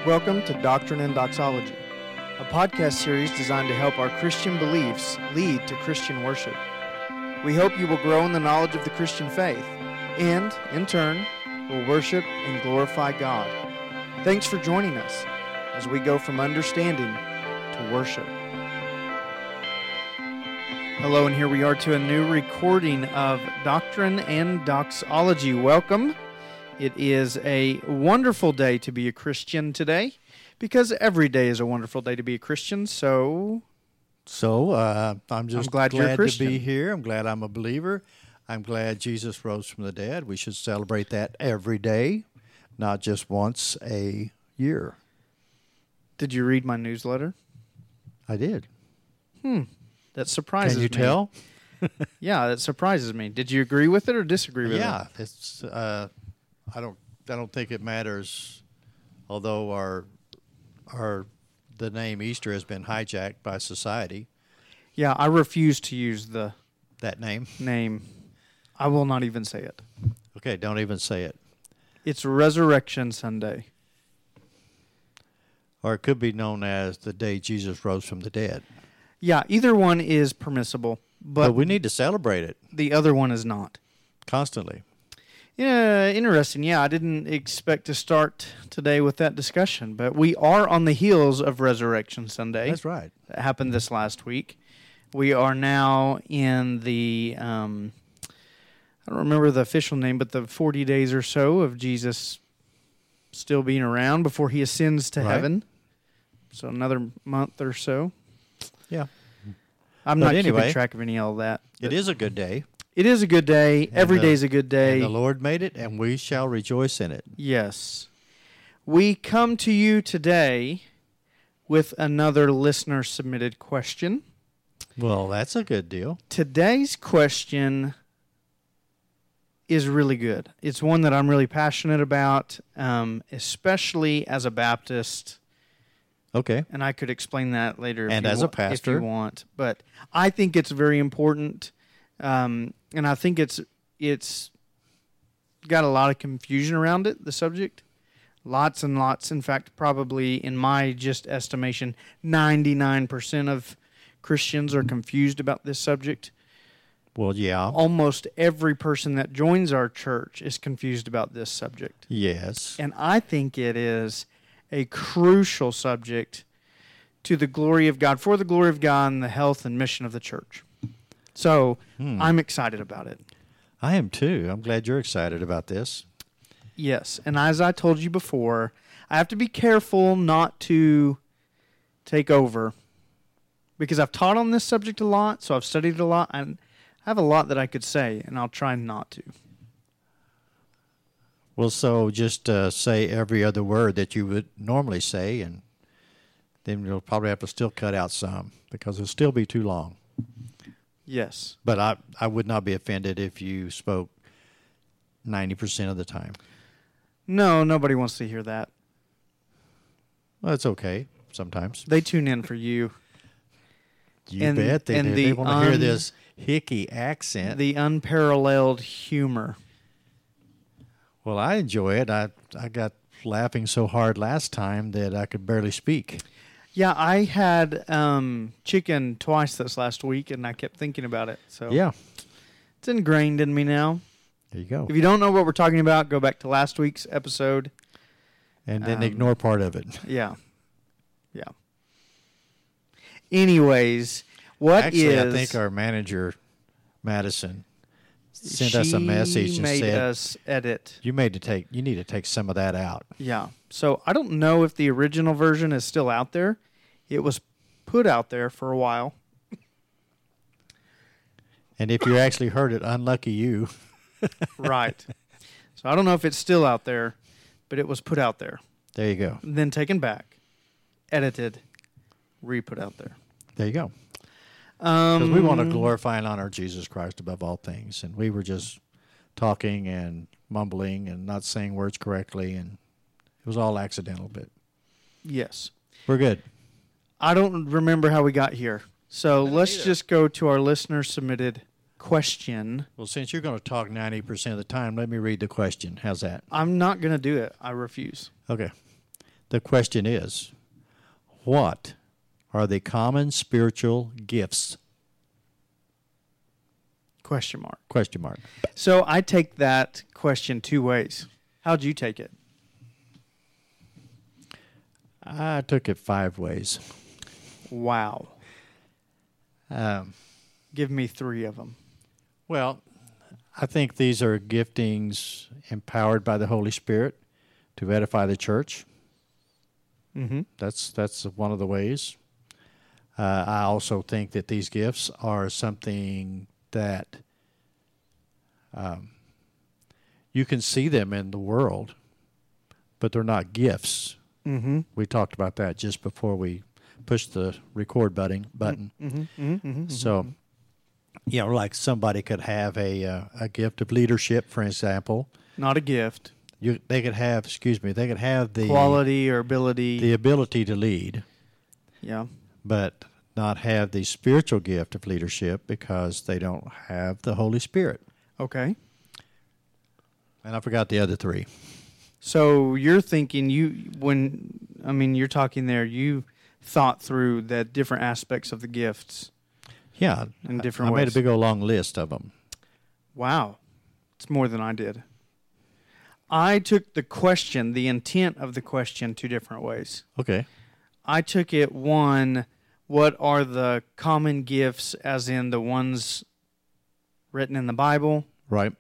Welcome to Doctrine and Doxology, a podcast series designed to help our Christian beliefs lead to Christian worship. We hope you will grow in the knowledge of the Christian faith and, in turn, will worship and glorify God. Thanks for joining us as we go from understanding to worship. Hello, and here we are to a new recording of Doctrine and Doxology. Welcome. It is a wonderful day to be a Christian today, because every day is a wonderful day to be a Christian, I'm glad you're a Christian. To be here. I'm glad I'm a believer. I'm glad Jesus rose from the dead. We should celebrate that every day, not just once a year. Did you read my newsletter? I did. That surprises me. Can you tell? Yeah, that surprises me. Did you agree with it or disagree with it? Yeah, it's. I don't think it matters. Although the name Easter has been hijacked by society. Yeah, I refuse to use That name. I will not even say it. Okay, don't even say it. It's Resurrection Sunday. Or it could be known as the day Jesus rose from the dead. Yeah, either one is permissible, but we need to celebrate it. The other one is not. Constantly. Yeah, interesting. Yeah, I didn't expect to start today with that discussion, but we are on the heels of Resurrection Sunday. That's right. That happened this last week. We are now in the, I don't remember the official name, but the 40 days or so of Jesus still being around before he ascends to heaven. So another month or so. Yeah. I'm not keeping track of any of that. It is a good day. It is a good day. Every day is a good day. And the Lord made it, and we shall rejoice in it. Yes. We come to you today with another listener-submitted question. Well, that's a good deal. Today's question is really good. It's one that I'm really passionate about, especially as a Baptist. Okay. And I could explain that later and as a pastor, if you want. But I think it's very important. And I think it's got a lot of confusion around it, the subject. Lots and lots. In fact, probably in my just estimation, 99% of Christians are confused about this subject. Well, yeah. Almost every person that joins our church is confused about this subject. Yes. And I think it is a crucial subject to the glory of God, for the glory of God and the health and mission of the church. So I'm excited about it. I am too. I'm glad you're excited about this. Yes. And as I told you before, I have to be careful not to take over because I've taught on this subject a lot, so I've studied it a lot, and I have a lot that I could say, and I'll try not to. Well, so just say every other word that you would normally say, and then you'll probably have to still cut out some because it'll still be too long. Yes. But I would not be offended if you spoke 90% of the time. No, nobody wants to hear that. Well, it's okay sometimes. They tune in for you. You bet they do. They want to hear this hickey accent. The unparalleled humor. Well, I enjoy it. I got laughing so hard last time that I could barely speak. Yeah, I had chicken twice this last week, and I kept thinking about it. So yeah, it's ingrained in me now. There you go. If you don't know what we're talking about, go back to last week's episode. And then ignore part of it. Yeah. Yeah. Anyways, Actually, I think our manager, Madison, sent us a message and made said, us edit. You need to take some of that out. Yeah. So I don't know if the original version is still out there. It was put out there for a while. And if you actually heard it, unlucky you. Right. So I don't know if it's still out there, but it was put out there. There you go. Then taken back, edited, re-put out there. There you go. Because we want to glorify and honor Jesus Christ above all things. And we were just talking and mumbling and not saying words correctly, and it was all accidental. But yes. We're good. I don't remember how we got here. So let's just go to our listener-submitted question. Well, since you're going to talk 90% of the time, let me read the question. How's that? I'm not going to do it. I refuse. Okay. the question is, what are the common spiritual gifts? Question mark. Question mark. So I take that question two ways. How'd you take it? I took it 5 ways. Wow. Give me 3 of them. Well, I think these are giftings empowered by the Holy Spirit to edify the church. Mm-hmm. That's one of the ways. I also think that these gifts are something that you can see them in the world, but they're not gifts. Mm-hmm. We talked about that just before we pushed the record button. Mm-hmm. Mm-hmm. Mm-hmm. So, you know, like somebody could have a gift of leadership, for example. Not a gift. They could have the Quality or ability. the ability to lead. Yeah. But not have the spiritual gift of leadership because they don't have the Holy Spirit. Okay. And I forgot the other 3. So you're thinking you're talking there, you thought through the different aspects of the gifts. Yeah. In different I ways. made a big old long list of them. Wow. It's more than I did. I took the intent of the question 2 different ways. Okay. I took it, 1, what are the common gifts, as in the ones written in the Bible? Right.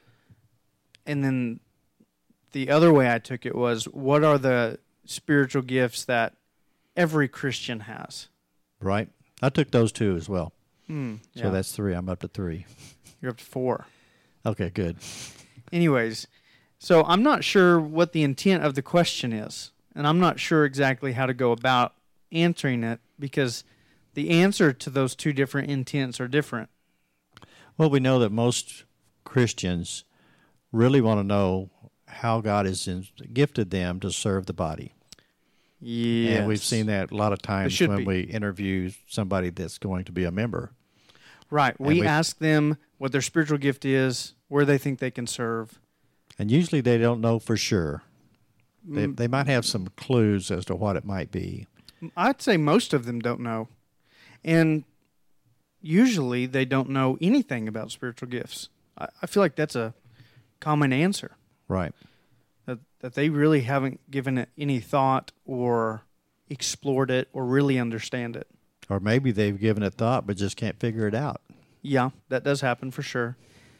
And then the other way I took it was, what are the spiritual gifts that every Christian has? Right. I took those 2 as well. Yeah. So that's 3. I'm up to 3. You're up to 4. Okay, good. Anyways, so I'm not sure what the intent of the question is, and I'm not sure exactly how to go about answering it because the answer to those 2 different intents are different. Well, we know that most Christians really want to know how God has gifted them to serve the body. Yes. And we've seen that a lot of times when be. we interview somebody that's going to be a member. Right. We ask them what their spiritual gift is, where they think they can serve. And usually they don't know for sure. They might have some clues as to what it might be. I'd say most of them don't know. And usually they don't know anything about spiritual gifts. I feel like that's a common answer. Right. That they really haven't given it any thought or explored it or really understand it. Or maybe they've given it thought but just can't figure it out. Yeah, that does happen for sure.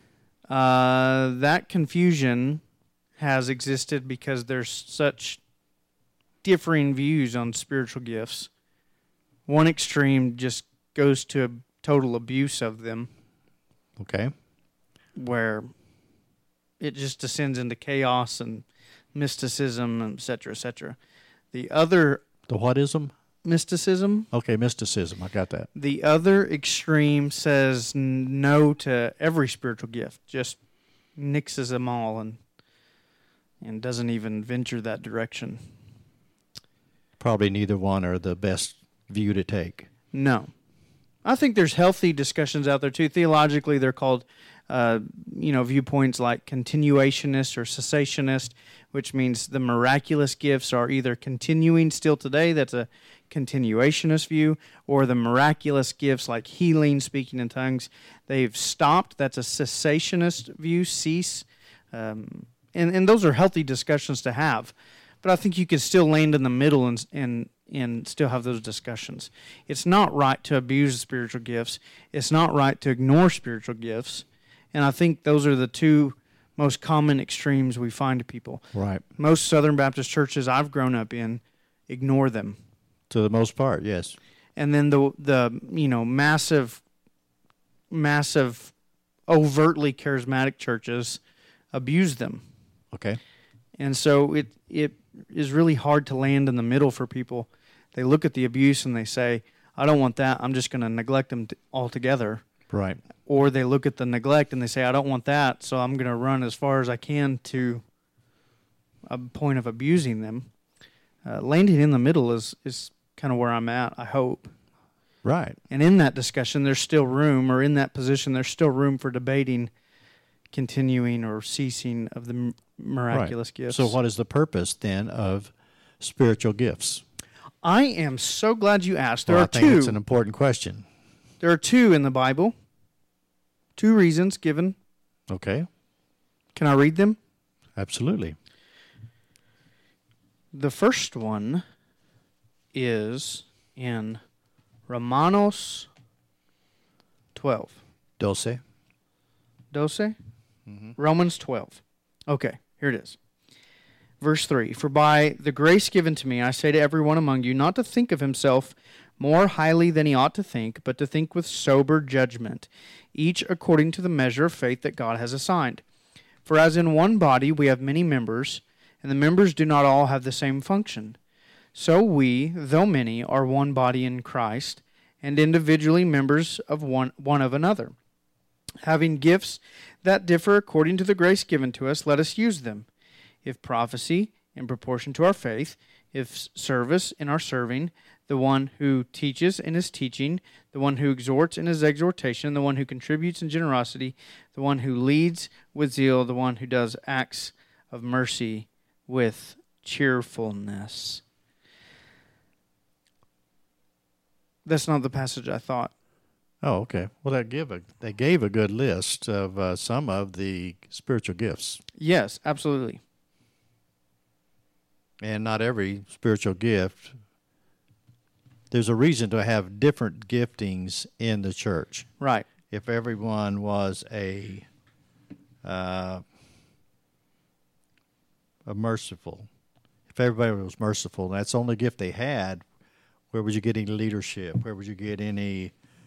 That confusion has existed because there's such differing views on spiritual gifts. One extreme just goes to a total abuse of them. Okay. Where it just descends into chaos and mysticism, et cetera, et cetera. The other... The whatism? Mysticism. Okay, mysticism. I got that. The other extreme says no to every spiritual gift, just nixes them all and doesn't even venture that direction. Probably neither one are the best view to take. No. I think there's healthy discussions out there too. Theologically, they're called viewpoints like continuationist or cessationist, which means the miraculous gifts are either continuing still today, that's a continuationist view, or the miraculous gifts like healing, speaking in tongues, they've stopped, that's a cessationist view, cease. And those are healthy discussions to have. But I think you could still land in the middle and still have those discussions. It's not right to abuse spiritual gifts. It's not right to ignore spiritual gifts. And I think those are the 2 most common extremes we find people. Right. Most Southern Baptist churches I've grown up in ignore them. To the most part, yes. And then the massive, overtly charismatic churches abuse them. Okay. And so it is really hard to land in the middle for people. They look at the abuse and they say, I don't want that. I'm just going to neglect them altogether. Right. Or they look at the neglect and they say, I don't want that, so I'm going to run as far as I can to a point of abusing them. Landing in the middle is kind of where I'm at, I hope. Right. And in that discussion, there's still room, or in that position, there's still room for debating continuing or ceasing of the miraculous gifts. So what is the purpose then of spiritual gifts? I am so glad you asked. There Well, are I think two. it's an important question. There are two in the Bible. Two reasons given. Okay. Can I read them? Absolutely. The first one is in Romanos 12. 12. 12? Romans 12. Okay, here it is. Verse 3, For by the grace given to me, I say to everyone among you, not to think of himself more highly than he ought to think, but to think with sober judgment, each according to the measure of faith that God has assigned. For as in one body we have many members, and the members do not all have the same function, so we, though many, are one body in Christ, and individually members of one of another. Having gifts that differ according to the grace given to us, let us use them. If prophecy, in proportion to our faith; if service, in our serving; the one who teaches in his teaching; the one who exhorts in his exhortation; the one who contributes in generosity; the one who leads with zeal; the one who does acts of mercy with cheerfulness. That's not the passage I thought. Oh, okay. Well, they gave a good list of some of the spiritual gifts. Yes, absolutely. And not every spiritual gift. There's a reason to have different giftings in the church. Right. If everyone was a merciful, if everybody was merciful, and that's the only gift they had, where would you get any leadership? Where would you get any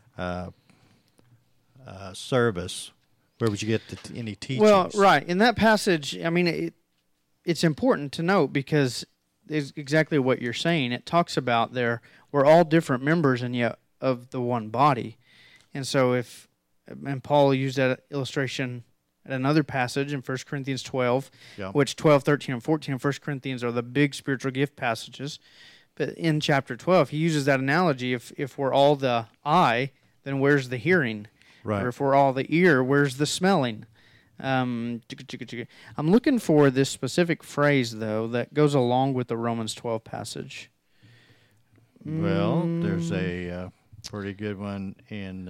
service? Where would you get any teachings? Well, right. In that passage, I mean, it's important to note because it's exactly what you're saying. It talks about we're all different members and yet of the one body. And so and Paul used that illustration at another passage in 1 Corinthians 12, which 12, 13, and 14 of 1 Corinthians are the big spiritual gift passages. But in chapter 12, he uses that analogy. If we're all the eye, then where's the hearing? Right. Or if we're all the ear, where's the smelling? I'm looking for this specific phrase, though, that goes along with the Romans 12 passage. Well, there's a pretty good one in...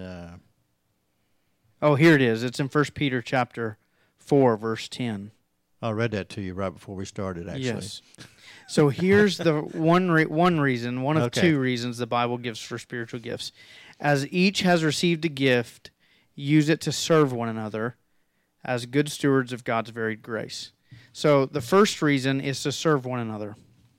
Oh, here it is. It's in 1 Peter chapter 4, verse 10. I read that to you right before we started, actually. Yes. So here's the one reason, one of two reasons the Bible gives for spiritual gifts. As each has received a gift, use it to serve one another as good stewards of God's varied grace. So the first reason is to serve one another.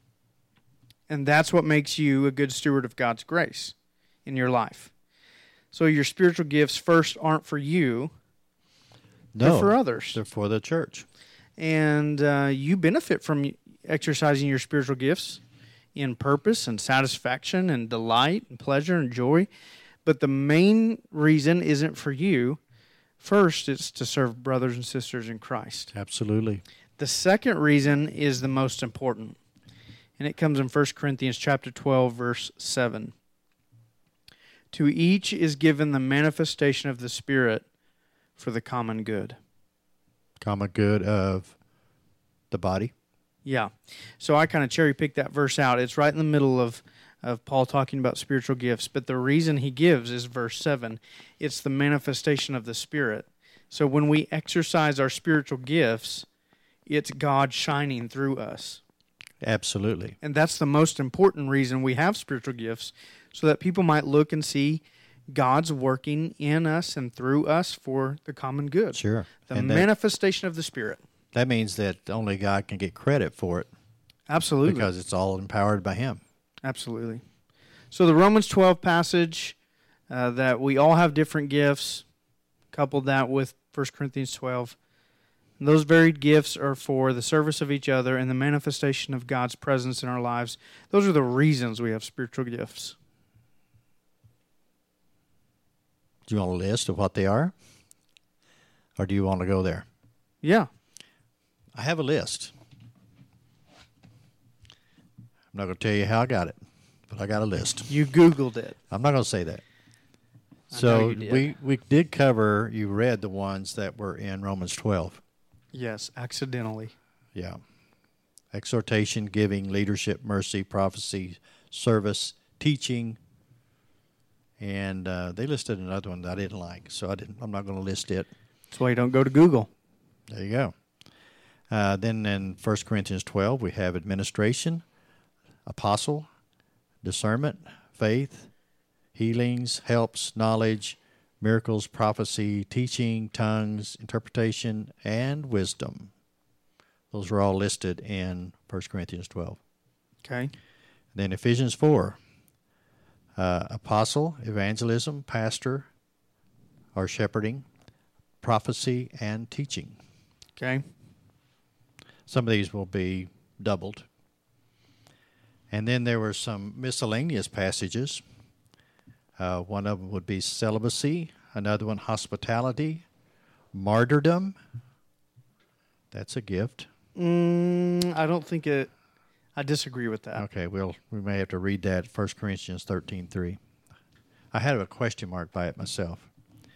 And that's what makes you a good steward of God's grace in your life. So your spiritual gifts first aren't for you. No, they're for others. They're for the church. And you benefit from exercising your spiritual gifts in purpose and satisfaction and delight and pleasure and joy. But the main reason isn't for you. First, it's to serve brothers and sisters in Christ. Absolutely. The second reason is the most important. And it comes in 1 Corinthians chapter 12, verse 7. To each is given the manifestation of the Spirit for the common good. Common good of the body? Yeah. So I kind of cherry-picked that verse out. It's right in the middle of Paul talking about spiritual gifts, but the reason he gives is verse 7. It's the manifestation of the Spirit. So when we exercise our spiritual gifts, it's God shining through us. Absolutely. And that's the most important reason we have spiritual gifts, so that people might look and see God's working in us and through us for the common good. Sure. The manifestation of the Spirit. That means that only God can get credit for it. Absolutely. Because it's all empowered by Him. Absolutely. So the Romans 12 passage, that we all have different gifts, coupled that with 1 Corinthians 12. And those varied gifts are for the service of each other and the manifestation of God's presence in our lives. Those are the reasons we have spiritual gifts. Do you want a list of what they are? Or do you want to go there? Yeah. I have a list. I'm not going to tell you how I got it, but I got a list. You Googled it. I'm not going to say that. So we did cover, you read the ones that were in Romans 12. Yes, accidentally. Yeah. exhortation, giving, leadership, mercy, prophecy, service, teaching, and they listed another one that I didn't like, so I'm not going to list it. That's why you don't go to Google. There you go. Then in 1 Corinthians 12, we have administration, apostle, discernment, faith, healings, helps, knowledge, miracles, prophecy, teaching, tongues, interpretation, and wisdom. Those are all listed in 1 Corinthians 12. Okay. Then Ephesians 4, apostle, evangelism, pastor, or shepherding, prophecy, and teaching. Okay. Some of these will be doubled. And then there were some miscellaneous passages. One of them would be celibacy, another one hospitality, martyrdom. That's a gift. I don't think it. I disagree with that. Okay, we may have to read that, 1 Corinthians 13:3. I had a question mark by it myself.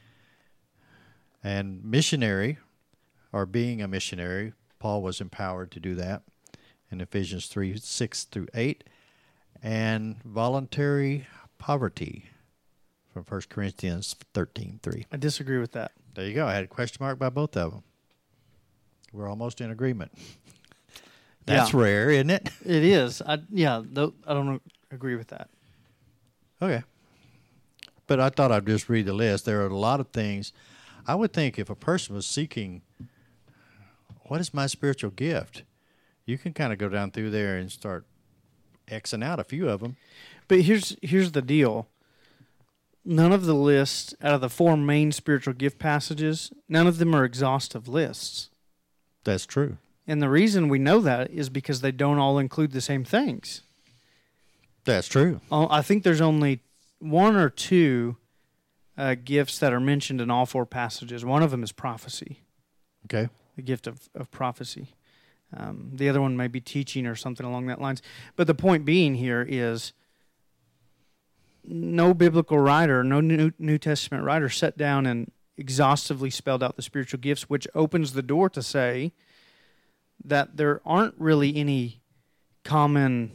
And missionary, or being a missionary, Paul was empowered to do that in Ephesians 3:6-8. And voluntary poverty from 1 Corinthians 13:3. I disagree with that. There you go. I had a question mark by both of them. We're almost in agreement. That's rare, isn't it? It is. I don't agree with that. Okay. But I thought I'd just read the list. There are a lot of things. I would think if a person was seeking, what is my spiritual gift? You can kind of go down through there and start Xing out a few of them. But here's the deal. None of the lists, out of the 4 main spiritual gift passages, none of them are exhaustive lists. That's true. And the reason we know that is because they don't all include the same things. That's true. I think there's only 1 or 2 gifts that are mentioned in all 4 passages. One of them is prophecy. Okay. The gift of prophecy. The other one may be teaching or something along that lines. But the point being here is no biblical writer, no New Testament writer sat down and exhaustively spelled out the spiritual gifts, which opens the door to say that there aren't really any common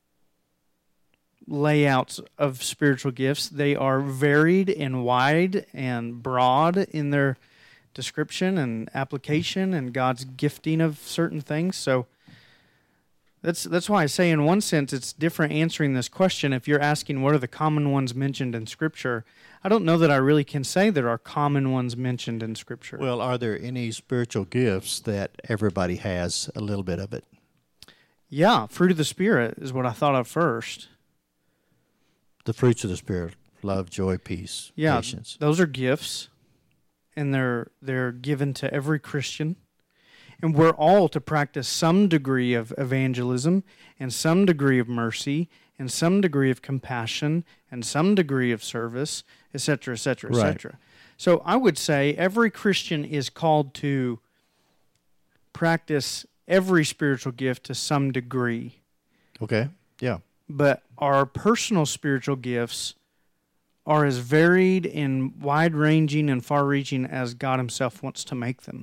layouts of spiritual gifts. They are varied and wide and broad in their description and application and God's gifting of certain things. So that's why I say in one sense it's different answering this question. If you're asking what are the common ones mentioned in Scripture, I don't know that I really can say there are common ones mentioned in Scripture. Well, are there any spiritual gifts that everybody has a little bit of it? Yeah, fruit of the Spirit is what I thought of first. The fruits of the Spirit, love, joy, peace, patience. Those are gifts, and they're given to every Christian. And we're all to practice some degree of evangelism and some degree of mercy and some degree of compassion and some degree of service, etc., etc., etc. So I would say every Christian is called to practice every spiritual gift to some degree. Okay, yeah. But our personal spiritual gifts are as varied and wide-ranging and far-reaching as God Himself wants to make them.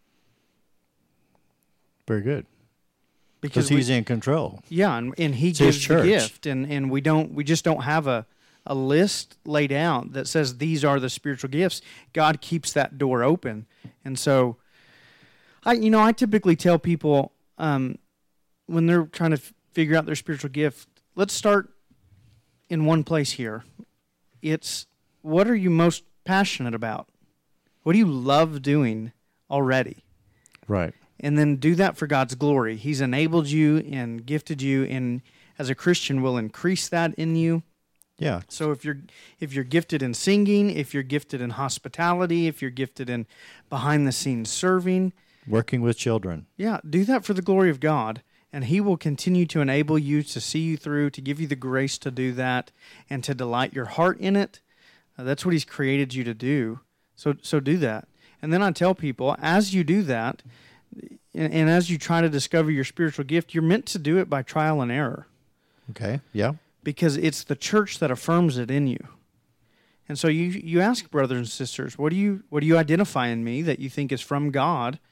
Very good. Because He's in control. Yeah, and He gives the gift, and we just don't have a list laid out that says these are the spiritual gifts. God keeps that door open, and so I typically tell people when they're trying to figure out their spiritual gift, let's start in one place here. It's what are you most passionate about? What do you love doing already? Right. And then do that for God's glory. He's enabled you and gifted you, and as a Christian will increase that in you. Yeah. So if you're gifted in singing, if you're gifted in hospitality, if you're gifted in behind the scenes serving, working with children. Yeah, do that for the glory of God, and He will continue to enable you to see you through, to give you the grace to do that, and to delight your heart in it. That's what He's created you to do. So do that. And then I tell people, as you do that, and as you try to discover your spiritual gift, you're meant to do it by trial and error. Okay, yeah. Because it's the church that affirms it in you. And so you ask brothers and sisters, what do you identify in me that you think is from God?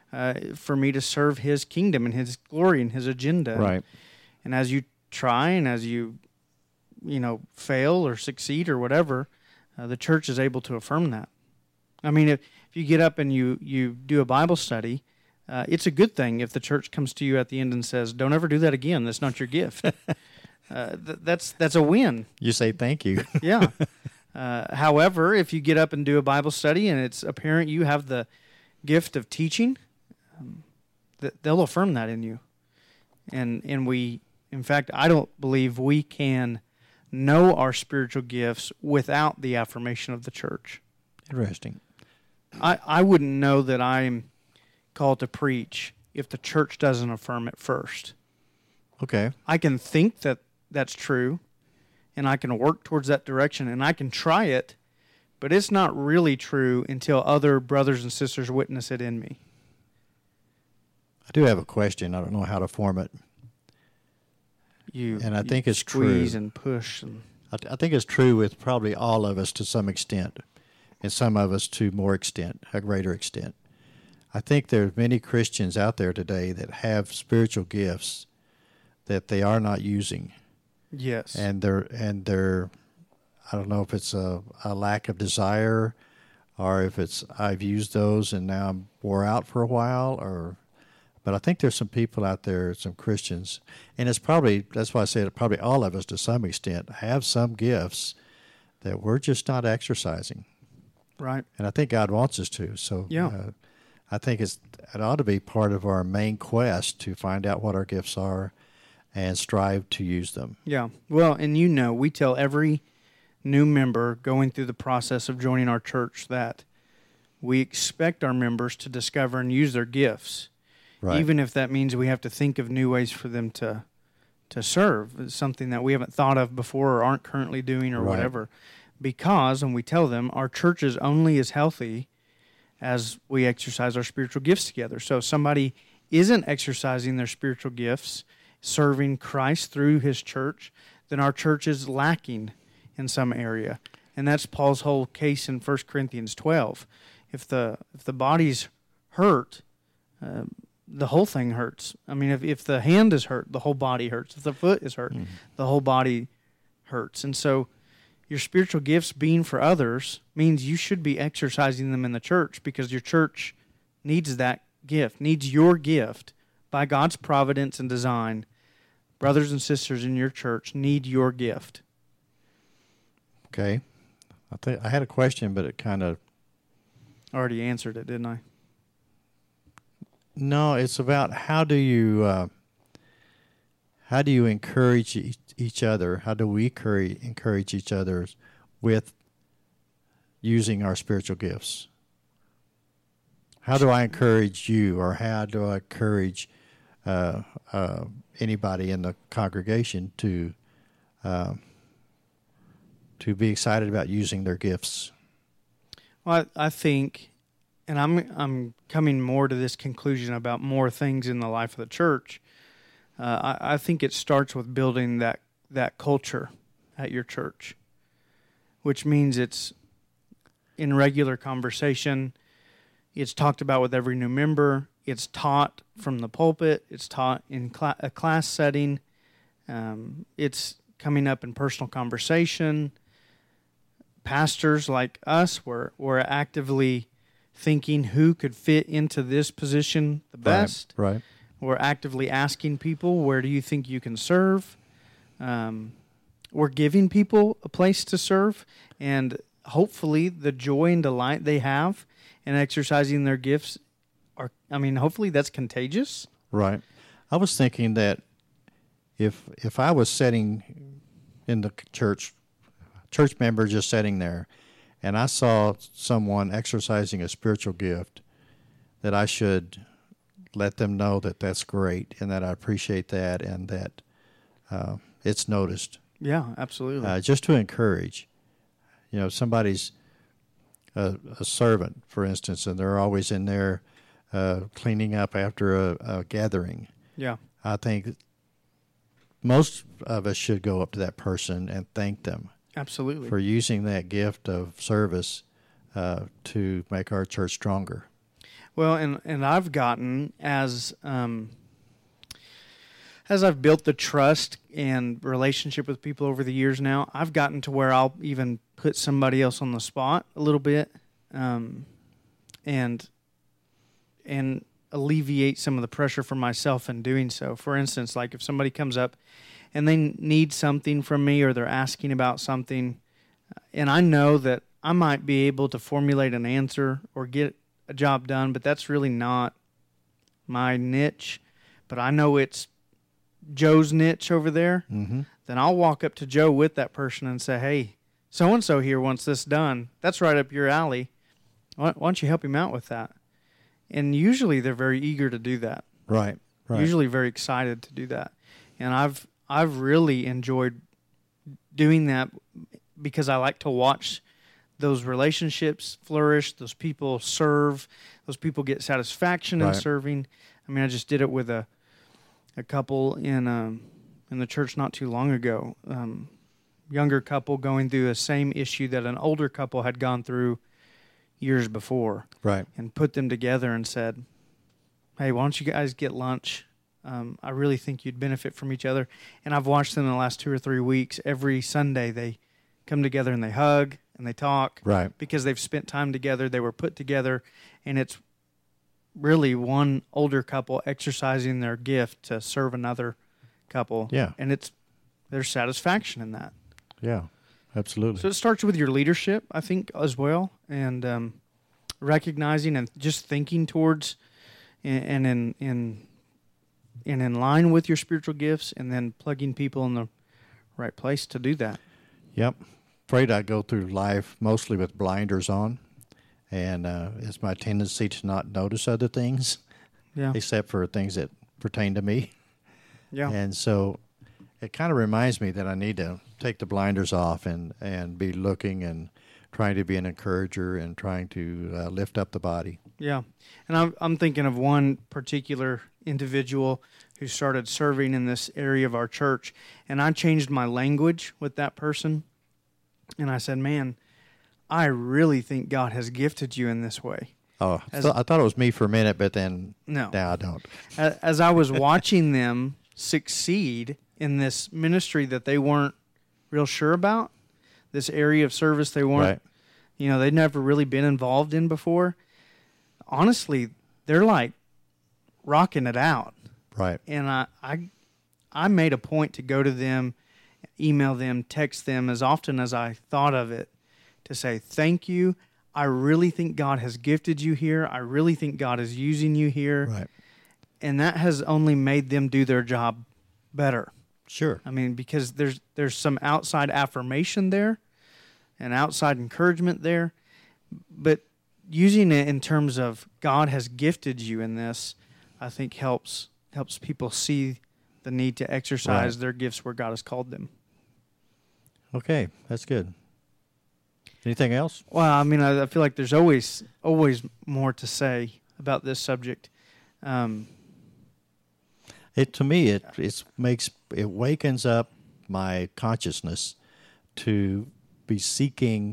for me to serve His kingdom and His glory and His agenda. Right. And as you try and as you fail or succeed or whatever, the church is able to affirm that. I mean, if you get up and you do a Bible study, it's a good thing if the church comes to you at the end and says, "Don't ever do that again. That's not your gift." That's a win. You say thank you. Yeah. However, if you get up and do a Bible study and it's apparent you have the gift of teaching, they'll affirm that in you. And we, in fact, I don't believe we can know our spiritual gifts without the affirmation of the church. Interesting. I wouldn't know that I'm called to preach if the church doesn't affirm it first. Okay. I can think that that's true, and I can work towards that direction, and I can try it, but it's not really true until other brothers and sisters witness it in me. I do have a question. I don't know how to form it. I think it's true. Squeeze and push. I think it's true with probably all of us to some extent, and some of us to a greater extent. I think there are many Christians out there today that have spiritual gifts that they are not using. Yes. And they're I don't know if it's a lack of desire, or if it's I've used those and now I'm wore out for a while, but I think there's some people out there, some Christians, and it's probably, that's why I said probably all of us to some extent have some gifts that we're just not exercising. Right. And I think God wants us to. So yeah. I think it ought to be part of our main quest to find out what our gifts are and strive to use them. Yeah. Well, and we tell every new member going through the process of joining our church that we expect our members to discover and use their gifts. Right. Even if that means we have to think of new ways for them to serve. It's something that we haven't thought of before or aren't currently doing or whatever. Because, and we tell them, our church is only as healthy as we exercise our spiritual gifts together. So if somebody isn't exercising their spiritual gifts, serving Christ through His church, then our church is lacking in some area. And that's Paul's whole case in 1 Corinthians 12. If the body's hurt, the whole thing hurts. I mean, if the hand is hurt, the whole body hurts. If the foot is hurt, the whole body hurts. And so your spiritual gifts being for others means you should be exercising them in the church, because your church needs that gift, needs your gift by God's providence and design. Brothers and sisters in your church need your gift. Okay. I had a question, but it kind of... Already answered it, didn't I? No, it's about how do you encourage each other? How do we encourage each other with using our spiritual gifts? How do I encourage you, or how do I encourage anybody in the congregation to be excited about using their gifts? Well, I think, and I'm coming more to this conclusion about more things in the life of the church. I think it starts with building that culture at your church, which means it's in regular conversation. It's talked about with every new member. It's taught from the pulpit. It's taught in a class setting. It's coming up in personal conversation. Pastors like us, we're actively thinking who could fit into this position the best. Right. We're actively asking people, where do you think you can serve? We're giving people a place to serve, and hopefully the joy and delight they have in exercising their gifts hopefully that's contagious. Right. I was thinking that if I was sitting in the church member just sitting there, and I saw someone exercising a spiritual gift, that I should let them know that that's great and that I appreciate that and that it's noticed. Yeah, absolutely. Just to encourage. Somebody's a servant, for instance, and they're always in there cleaning up after a gathering. Yeah. I think most of us should go up to that person and thank them. Absolutely. For using that gift of service to make our church stronger. Well, and I've gotten as I've built the trust and relationship with people over the years now, I've gotten to where I'll even put somebody else on the spot a little bit, and alleviate some of the pressure from myself in doing so. For instance, like if somebody comes up and they need something from me or they're asking about something, and I know that I might be able to formulate an answer or get a job done, but that's really not my niche, but I know it's Joe's niche over there, then I'll walk up to Joe with that person and say, hey, so-and-so here wants this done. That's right up your alley. Why don't you help him out with that? And usually they're very eager to do that. Right. Usually very excited to do that. And I've really enjoyed doing that because I like to watch those relationships flourish, those people serve, those people get satisfaction in serving. I mean, I just did it with a couple in the church not too long ago. Younger couple going through the same issue that an older couple had gone through years before. Right. And put them together and said, hey, why don't you guys get lunch? I really think you'd benefit from each other. And I've watched them in the last 2 or 3 weeks. Every Sunday they come together and they hug and they talk. Right. Because they've spent time together. They were put together, and it's really one older couple exercising their gift to serve another couple. Yeah. And there's satisfaction in that. Yeah, absolutely. So it starts with your leadership, I think, as well, and recognizing and just thinking towards and in line with your spiritual gifts, and then plugging people in the right place to do that. Yep. Afraid I go through life mostly with blinders on. And it's my tendency to not notice other things, except for things that pertain to me. Yeah. And so it kind of reminds me that I need to take the blinders off and be looking and trying to be an encourager and trying to lift up the body. Yeah. And I'm thinking of one particular individual who started serving in this area of our church, and I changed my language with that person. And I said, man, I really think God has gifted you in this way. Oh, I thought it was me for a minute, but then no, I don't. As I was watching them succeed in this ministry that they weren't real sure about, this area of service they weren't, they'd never really been involved in before. Honestly, they're like rocking it out. Right. And I made a point to go to them, email them, text them as often as I thought of it, to say, thank you. I really think God has gifted you here. I really think God is using you here. Right. And that has only made them do their job better. Sure. I mean, because there's some outside affirmation there and outside encouragement there. But using it in terms of God has gifted you in this, I think helps people see the need to exercise their gifts where God has called them. Okay, that's good. Anything else? Well, I mean, I feel like there's always more to say about this subject. To me, it wakens up my consciousness to be seeking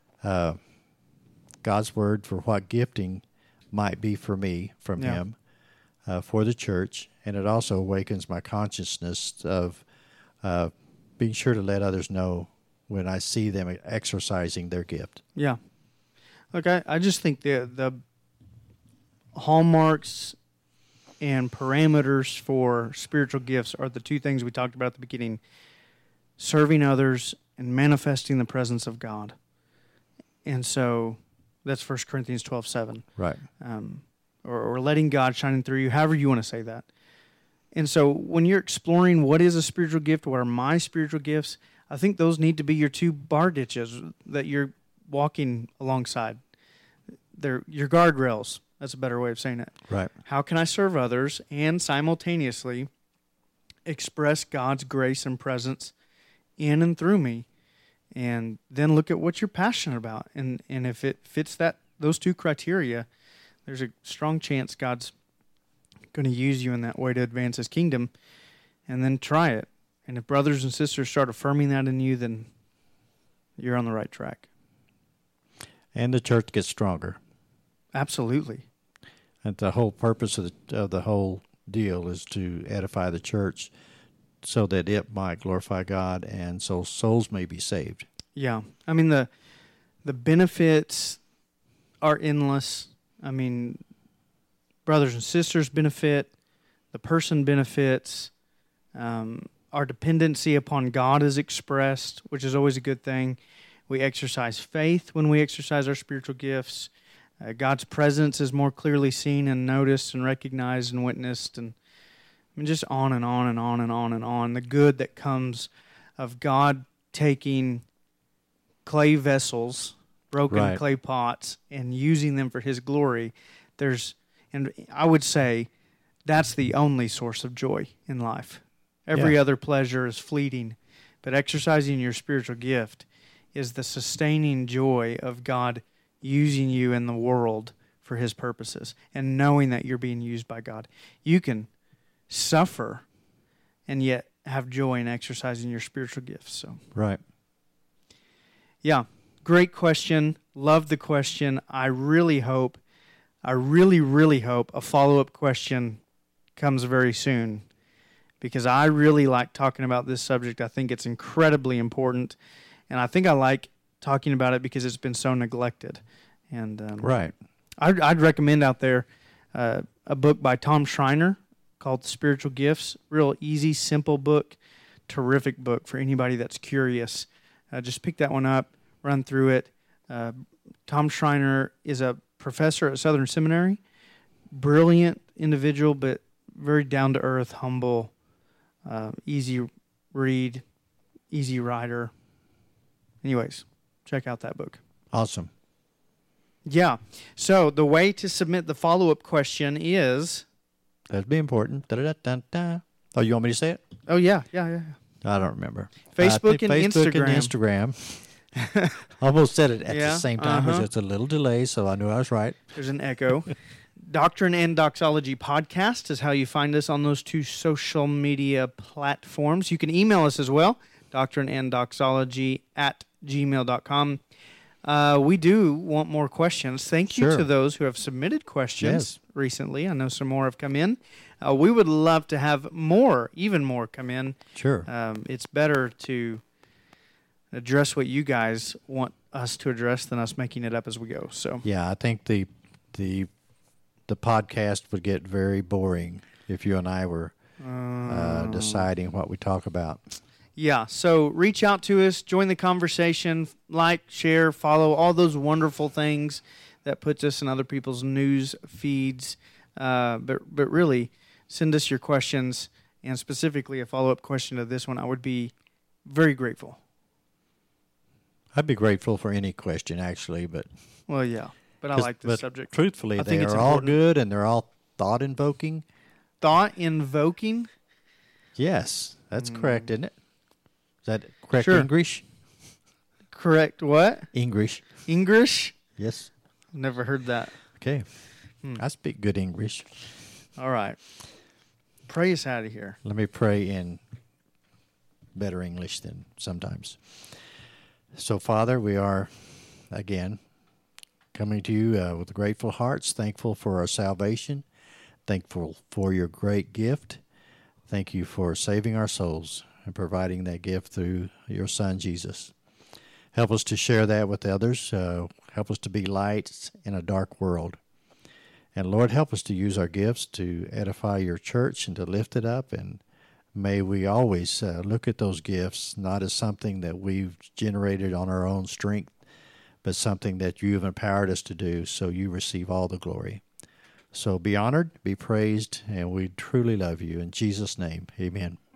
God's word for what gifting might be for me from Him, for the church, and it also awakens my consciousness of being sure to let others know when I see them exercising their gift. Yeah. Okay, I just think the hallmarks and parameters for spiritual gifts are the two things we talked about at the beginning: serving others and manifesting the presence of God. And so that's 1 Corinthians 12:7. Right. Or letting God shine through you, however you want to say that. And so when you're exploring what is a spiritual gift, what are my spiritual gifts, I think those need to be your two bar ditches that you're walking alongside. They're your guardrails. That's a better way of saying it. Right. How can I serve others and simultaneously express God's grace and presence in and through me? And then look at what you're passionate about. And if it fits those two criteria, there's a strong chance God's going to use you in that way to advance His kingdom. And then try it. And if brothers and sisters start affirming that in you, then you're on the right track. And the church gets stronger. Absolutely. And the whole purpose of the whole deal is to edify the church so that it might glorify God and so souls may be saved. Yeah. I mean, the benefits are endless. I mean, brothers and sisters benefit. The person benefits. Our dependency upon God is expressed, which is always a good thing. We exercise faith when we exercise our spiritual gifts. God's presence is more clearly seen and noticed and recognized and witnessed. And I mean, just on and on and on and on and on. The good that comes of God taking clay vessels, broken clay pots, and using them for His glory. And I would say that's the only source of joy in life. Every other pleasure is fleeting, but exercising your spiritual gift is the sustaining joy of God using you in the world for His purposes and knowing that you're being used by God. You can suffer and yet have joy in exercising your spiritual gifts. So, right. Yeah, great question. Love the question. I really hope a follow-up question comes very soon, because I really like talking about this subject. I think it's incredibly important, and I think I like talking about it because it's been so neglected. And right. I'd recommend out there a book by Tom Schreiner called Spiritual Gifts. Real easy, simple book, terrific book for anybody that's curious. Just pick that one up, run through it. Tom Schreiner is a professor at Southern Seminary. Brilliant individual, but very down-to-earth, humble, easy read, easy writer. Anyways, check out that book. Awesome. Yeah. So the way to submit the follow-up question is... That'd be important. Da-da-da-da-da. Oh, you want me to say it? Oh, yeah. I don't remember. Facebook and Instagram. Almost said it at the same time, but it's a little delay, so I knew I was right. There's an echo. Doctrine and Doxology Podcast is how you find us on those two social media platforms. You can email us as well, doctrineanddoxology@gmail.com. We do want more questions. Thank you to those who have submitted questions recently. I know some more have come in. We would love to have even more come in. Sure. It's better to address what you guys want us to address than us making it up as we go. So yeah, I think the podcast would get very boring if you and I were deciding what we talk about. Yeah, so reach out to us, join the conversation, like, share, follow, all those wonderful things that puts us in other people's news feeds. But really, send us your questions, and specifically a follow-up question to this one. I would be very grateful. I'd be grateful for any question, actually, but... Well, yeah, but I like this subject. Truthfully, they are all good, and they're all thought-invoking. Thought-invoking? Yes, that's correct, isn't it? Is that correct English? Correct what? English. English? Yes. Never heard that. Okay. I speak good English. All right. Pray us out of here. Let me pray in better English than sometimes. So, Father, we are, again, coming to you with grateful hearts, thankful for our salvation, thankful for your great gift. Thank you for saving our souls and providing that gift through your Son, Jesus. Help us to share that with others. Help us to be lights in a dark world. And, Lord, help us to use our gifts to edify your church and to lift it up. And may we always look at those gifts not as something that we've generated on our own strength, but something that you've empowered us to do, so you receive all the glory. So be honored, be praised, and we truly love you. In Jesus' name, amen.